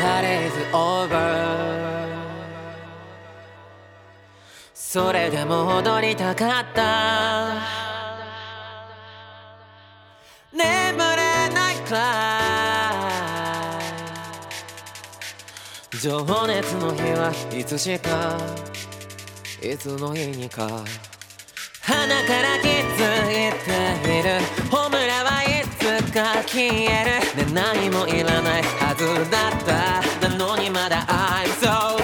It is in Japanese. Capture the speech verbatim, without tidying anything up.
Party is over それでも踊りたかった眠れないくらい情熱の日はいつしかいつの日にか鼻から気づいているホムラはいつか消える、ね、何もいらないはずだったなのにまだ I'm so